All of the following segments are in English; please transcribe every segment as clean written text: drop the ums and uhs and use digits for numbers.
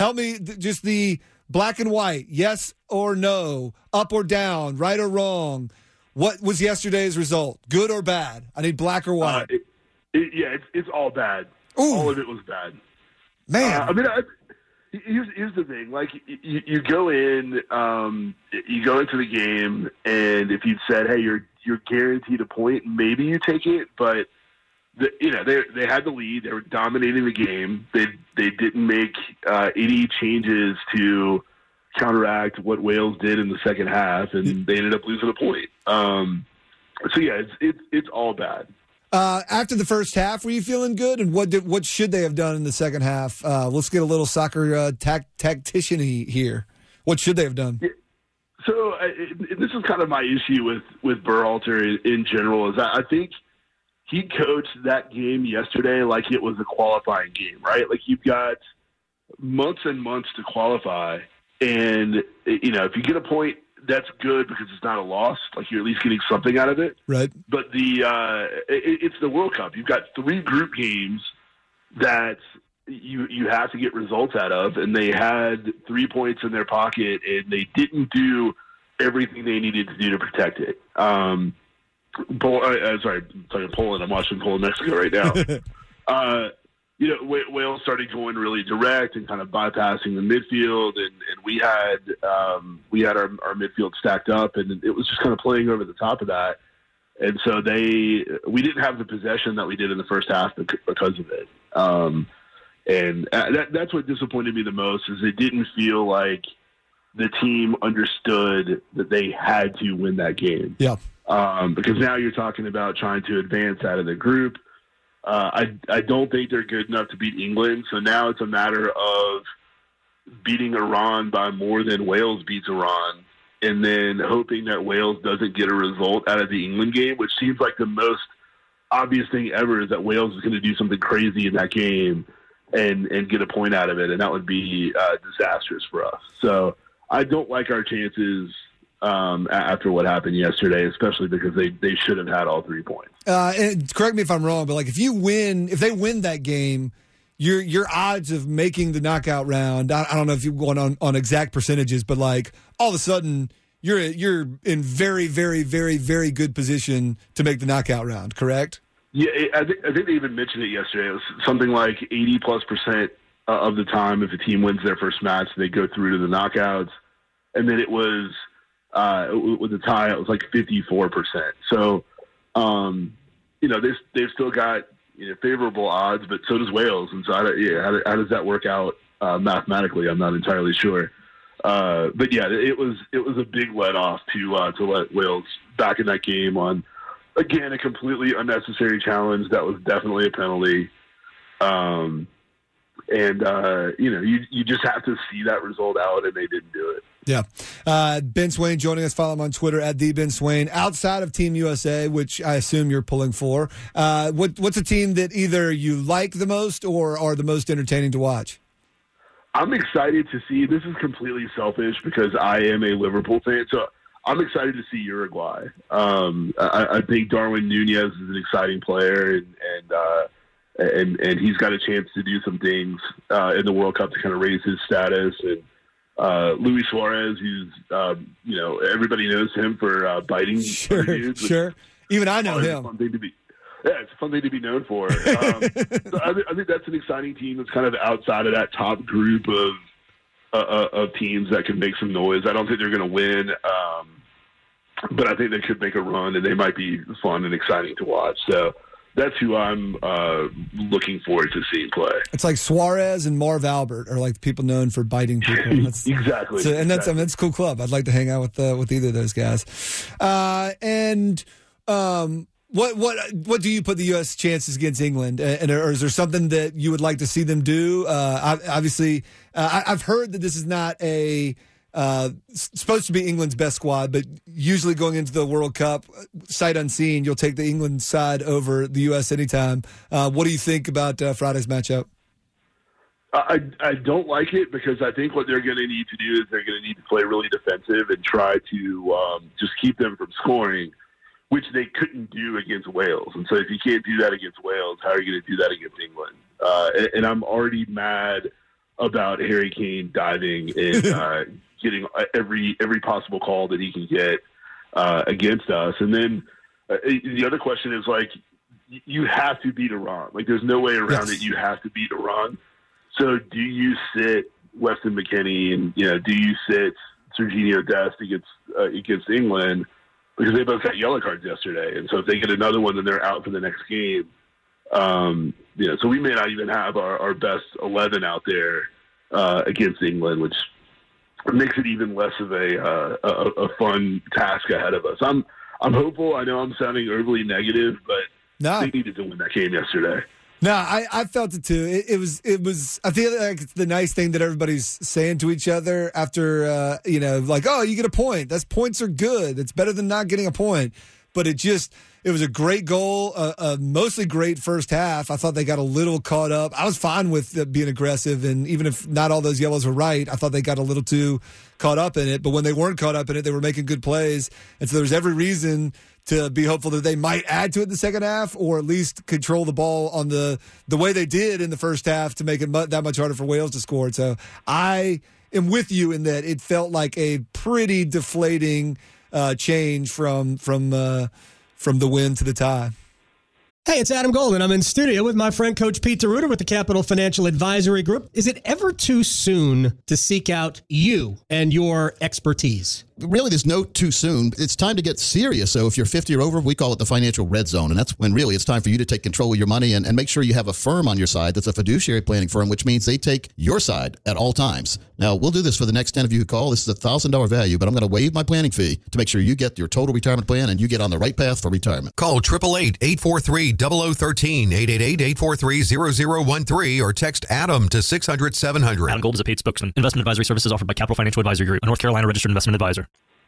help me just the black and white, yes or no, up or down, right or wrong. What was yesterday's result? Good or bad? I need black or white. It's all bad. Ooh. All of it was bad. Man. Here's the thing. Like, you go in, you go into the game, and if you'd said, hey, you're guaranteed a point, maybe you take it, but they had the lead. They were dominating the game. They didn't make any changes to counteract what Wales did in the second half, and they ended up losing a point. It's all bad. After the first half, were you feeling good? And what should they have done in the second half? Let's get a little soccer tactician-y here. What should they have done? Yeah. So this is kind of my issue with Berhalter in general, is I think he coached that game yesterday like it was a qualifying game, right? Like, you've got months and months to qualify, and if you get a point, that's good because it's not a loss. Like, you're at least getting something out of it. Right. But it's the World Cup. You've got 3 group games that you have to get results out of, and they had 3 points in their pocket, and they didn't do everything they needed to do to protect it. Sorry, I'm talking Poland. I'm watching Poland, Mexico right now. Wales started going really direct and kind of bypassing the midfield, and we had our midfield stacked up, and it was just kind of playing over the top of that. And so we didn't have the possession that we did in the first half because of it. And that's what disappointed me the most, is it didn't feel like the team understood that they had to win that game. Yeah. Because now you're talking about trying to advance out of the group. I don't think they're good enough to beat England, so now it's a matter of beating Iran by more than Wales beats Iran, and then hoping that Wales doesn't get a result out of the England game, which seems like the most obvious thing ever, is that Wales is going to do something crazy in that game and get a point out of it, and that would be disastrous for us. So I don't like our chances after what happened yesterday, especially because they should have had all 3 points. And correct me if I'm wrong, but like, if they win that game, your odds of making the knockout round, I don't know if you're going on exact percentages, but like, all of a sudden you're in very, very, very, very good position to make the knockout round, correct? Yeah, I think they even mentioned it yesterday. It was something like 80+% of the time, if a team wins their first match, they go through to the knockouts. And then it was with the tie, it was like 54%. So, they've still got favorable odds, but so does Wales. And so, how does that work out mathematically? I'm not entirely sure. But yeah, it was a big let off to let Wales back in that game on, again, a completely unnecessary challenge that was definitely a penalty. You just have to see that result out, and they didn't do it. Yeah. Ben Swain joining us. Follow him on Twitter at @TheBenSwain. Outside of Team USA, which I assume you're pulling for, what's a team that either you like the most or are the most entertaining to watch? I'm excited to see. This is completely selfish because I am a Liverpool fan, so I'm excited to see Uruguay. I think Darwin Nunez is an exciting player, and he's got a chance to do some things in the World Cup to kind of raise his status. And Luis Suarez, who's everybody knows him for biting. Sure. Even I know him. It's a fun thing to be known for. So I think that's an exciting team that's kind of outside of that top group of teams that can make some noise. I don't think they're going to win, but I think they could make a run, and they might be fun and exciting to watch. So that's who I'm looking forward to seeing play. It's like Suarez and Marv Albert are like people known for biting people. Exactly. That's a cool club. I'd like to hang out with either of those guys. What do you put the U.S. chances against England? Or is there something that you would like to see them do? Obviously, I've heard that this is not supposed to be England's best squad, but usually going into the World Cup, sight unseen, you'll take the England side over the U.S. anytime. What do you think about Friday's matchup? I don't like it because I think what they're going to need to do is they're going to need to play really defensive and try to just keep them from scoring, which they couldn't do against Wales. And so if you can't do that against Wales, how are you going to do that against England? And I'm already mad about Harry Kane diving and getting every possible call that he can get against us. And then the other question is, like, you have to beat Iran. Like, there's no way around it. You have to beat Iran. So do you sit Weston McKennie and, do you sit Sergiño Dest against England? Because they both got yellow cards yesterday. And so if they get another one, then they're out for the next game. So we may not even have our best 11 out there against England, which makes it even less of a fun task ahead of us. I'm hopeful. I know I'm sounding overly negative, but they needed to win that game yesterday. No, I felt it too. It was. I feel like it's the nice thing that everybody's saying to each other after, like, oh, you get a point. Points are good. It's better than not getting a point. But it was a great goal, a mostly great first half. I thought they got a little caught up. I was fine with being aggressive, and even if not all those yellows were right, I thought they got a little too caught up in it. But when they weren't caught up in it, they were making good plays. And so there was every reason to be hopeful that they might add to it in the second half, or at least control the ball on the way they did in the first half to make it that much harder for Wales to score. So I am with you in that it felt like a pretty deflating change from the win to the tie. Hey, it's Adam Golden. I'm in studio with my friend Coach Pete DeRuiter with the Capital Financial Advisory Group. Is it ever too soon to seek out you and your expertise? Really, there's no too soon. It's time to get serious. So if you're 50 or over, we call it the financial red zone. And that's when really it's time for you to take control of your money and make sure you have a firm on your side that's a fiduciary planning firm, which means they take your side at all times. Now, we'll do this for the next 10 of you who call. This is a $1,000 value, but I'm going to waive my planning fee to make sure you get your total retirement plan and you get on the right path for retirement. Call 888-843-0013, 888-843-0013, or text Adam to 600-700. Adam Gold is a paid spokesman. Investment advisory services offered by Capital Financial Advisory Group, a North Carolina registered investment advisor.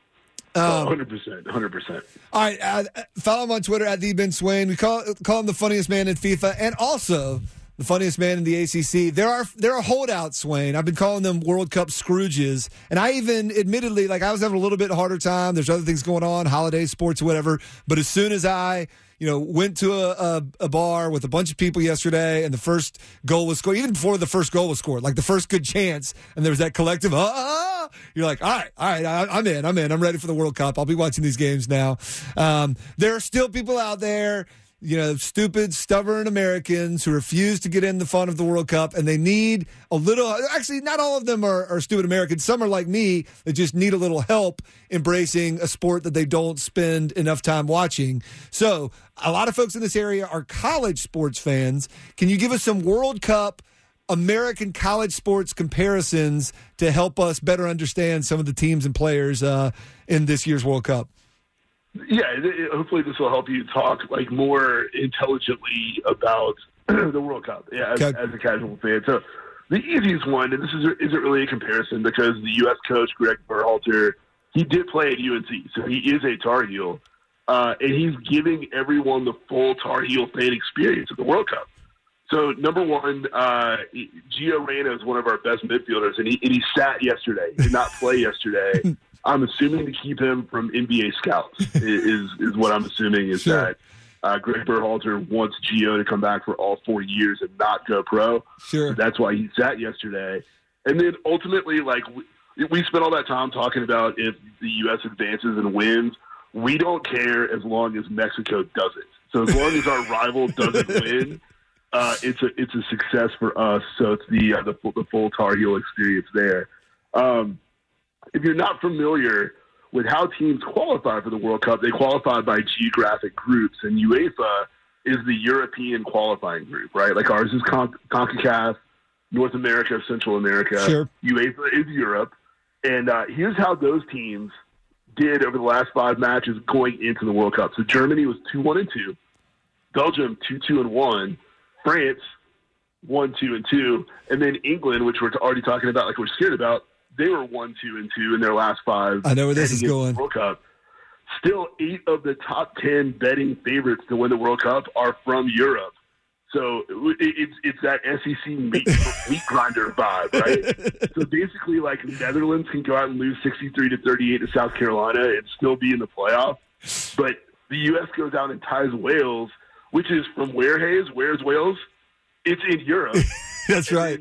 100%. All right, follow him on Twitter at Ben Swain. We call him the funniest man in FIFA, and also the funniest man in the ACC. There are holdouts, Swain. I've been calling them World Cup Scrooges, and I even admittedly, like, I was having a little bit harder time. There's other things going on, holidays, sports, whatever. But as soon as I went to a bar with a bunch of people yesterday, and the first goal was scored, even before the first goal was scored, like the first good chance, and there was that collective, you're like, all right, I'm in. I'm ready for the World Cup. I'll be watching these games now. There are still people out there, stupid, stubborn Americans who refuse to get in the fun of the World Cup, and they need a little. Actually, not all of them are stupid Americans. Some are like me that just need a little help embracing a sport that they don't spend enough time watching. So a lot of folks in this area are college sports fans. Can you give us some World Cup American college sports comparisons to help us better understand some of the teams and players in this year's World Cup? Yeah, hopefully this will help you talk more intelligently about the World Cup as a casual fan. So the easiest one, and this isn't really a comparison because the U.S. coach, Greg Berhalter, he did play at UNC, so he is a Tar Heel, and he's giving everyone the full Tar Heel fan experience at the World Cup. So, number one, Gio Reyna is one of our best midfielders, and he sat yesterday. He did not play yesterday. I'm assuming to keep him from NBA scouts is what I'm assuming is that Greg Berhalter wants Gio to come back for all 4 years and not go pro. Sure. So that's why he sat yesterday. And then ultimately, we spent all that time talking about if the U.S. advances and wins. We don't care as long as Mexico doesn't. So as long as our rival doesn't win, it's a success for us. So it's the full Tar Heel experience there. If you're not familiar with how teams qualify for the World Cup, they qualify by geographic groups, and UEFA is the European qualifying group, right? Like ours is CONCACAF, North America, Central America. Sure. UEFA is Europe. And here's how those teams did over the last 5 matches going into the World Cup. So Germany was 2-1-2, Belgium 2-2-1, France 1-2-2, and then England, which we're already talking about, like we're scared about, they were 1-2-2 in their last 5. I know where this is going. World Cup. Still, 8 of the top 10 betting favorites to win the World Cup are from Europe. So it's that SEC meat grinder vibe, right? So basically, Netherlands can go out and lose 63-38 to South Carolina and still be in the playoff. But the U.S. goes out and ties Wales, which is from where, Hayes? Where's Wales? It's in Europe. That's right.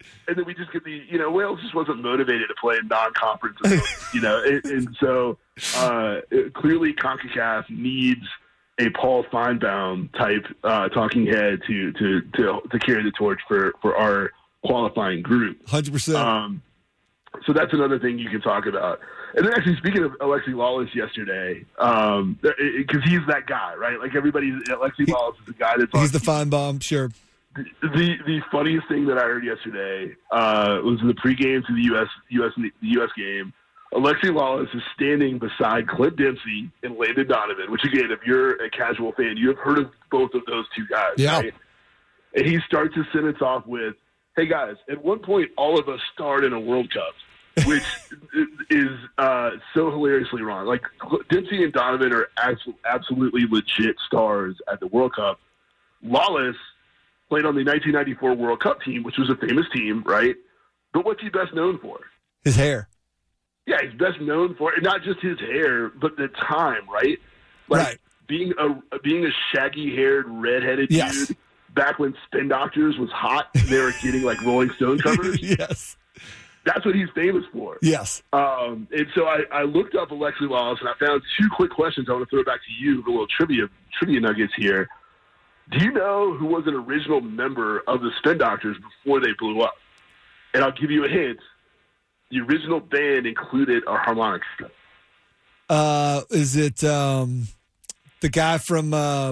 And then we just get Wales just wasn't motivated to play in non-conference, and so clearly CONCACAF needs a Paul Feinbaum type talking head to carry the torch for our qualifying group. 100%. So that's another thing you can talk about. And then actually, speaking of Alexi Lawless yesterday, because he's that guy, right? Like Alexi Lawless is the guy that's he's the Feinbaum, sure. The funniest thing that I heard yesterday was in the pregame to the U.S. game. Alexi Lawless is standing beside Clint Dempsey and Landon Donovan, which, again, if you're a casual fan, you have heard of both of those two guys, right? And he starts his sentence off with, "Hey, guys, at one point, all of us starred in a World Cup," which is so hilariously wrong. Like, Dempsey and Donovan are absolutely legit stars at the World Cup. Lawless played on the 1994 World Cup team, which was a famous team, right? But what's he best known for? His hair. Yeah, he's best known for it. Not just his hair, but the time, right? Like being a shaggy-haired, redheaded dude back when Spin Doctors was hot. They were getting like Rolling Stone covers. Yes. That's what he's famous for. Yes. And so I looked up Alexi Lawless, and I found two quick questions I want to throw back to you, a little trivia nuggets here. Do you know who was an original member of the Spin Doctors before they blew up? And I'll give you a hint. The original band included a harmonica. Is it the guy from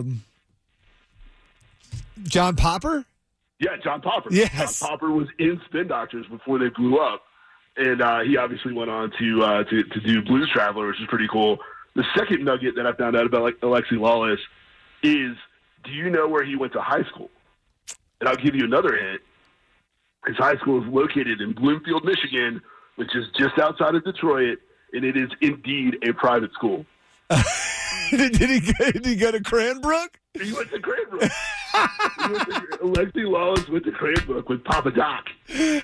John Popper? Yeah, John Popper. Yes. John Popper was in Spin Doctors before they blew up. And he obviously went on to do Blues Traveler, which is pretty cool. The second nugget that I found out about Alexi Lawless is, do you know where he went to high school? And I'll give you another hint. His high school is located in Bloomfield, Michigan, which is just outside of Detroit, and it is indeed a private school. Did he go to Cranbrook? He went to Cranbrook. Alexi Lawless went to Cranbrook with Papa Doc. And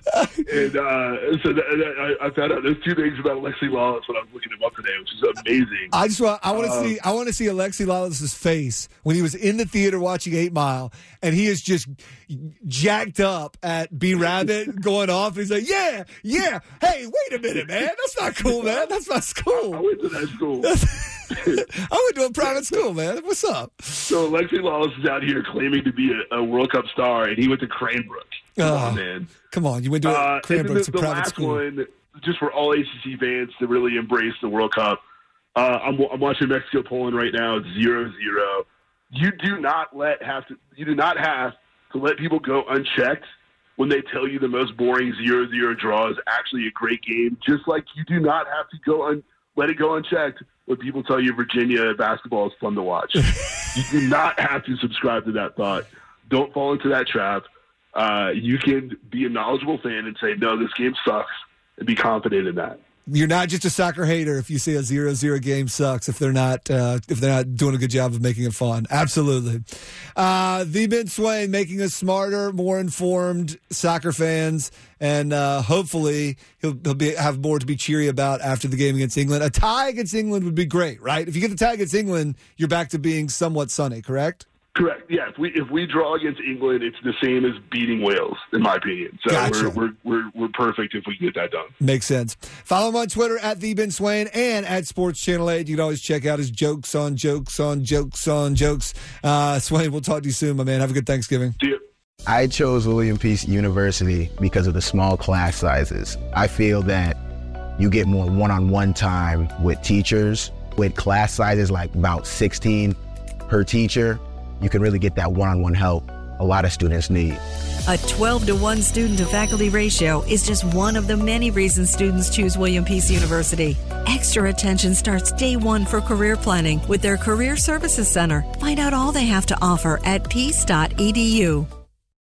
so I found out those two things about Alexi Lawless when I was looking him up today, which is amazing. I want to see Alexi Lawless's face when he was in the theater watching 8 Mile, and he is just jacked up at B Rabbit going off. And he's like, yeah. Hey, wait a minute, man. That's not cool, man. That's not school. I went to that school. I went to a private school, man. What's up? So Alexi Lawless is out here claiming to be a World Cup star, and he went to Cranbrook. Come on, man. Come on. You went to Cranbrook. It's a private last school. One, just for all ACC fans to really embrace the World Cup. I'm watching Mexico Poland right now. It's 0-0. You do not have to let people go unchecked when they tell you the most boring 0-0 draw is actually a great game. Just like you do not have to let it go unchecked when people tell you Virginia basketball is fun to watch. You do not have to subscribe to that thought. Don't fall into that trap. You can be a knowledgeable fan and say, no, this game sucks, and be confident in that. You're not just a soccer hater if you say a 0-0 game sucks if they're not doing a good job of making it fun. Absolutely. The Ben Swain making us smarter, more informed soccer fans, and hopefully he'll have more to be cheery about after the game against England. A tie against England would be great, right? If you get the tie against England, you're back to being somewhat sunny, correct? Correct. Yeah. If we draw against England, it's the same as beating Wales, in my opinion. So gotcha. we're perfect if we get that done. Makes sense. Follow him on Twitter at the Ben Swain and at Sports Channel 8. You can always check out his jokes on jokes on jokes on jokes. Swain, we'll talk to you soon, my man. Have a good Thanksgiving. See you. I chose William Peace University because of the small class sizes. I feel that you get more one-on-one time with teachers. With class sizes like about 16 per teacher, you can really get that one-on-one help a lot of students need. A 12-to-1 student-to-faculty ratio is just one of the many reasons students choose William Peace University. Extra attention starts day one for career planning with their Career Services Center. Find out all they have to offer at peace.edu.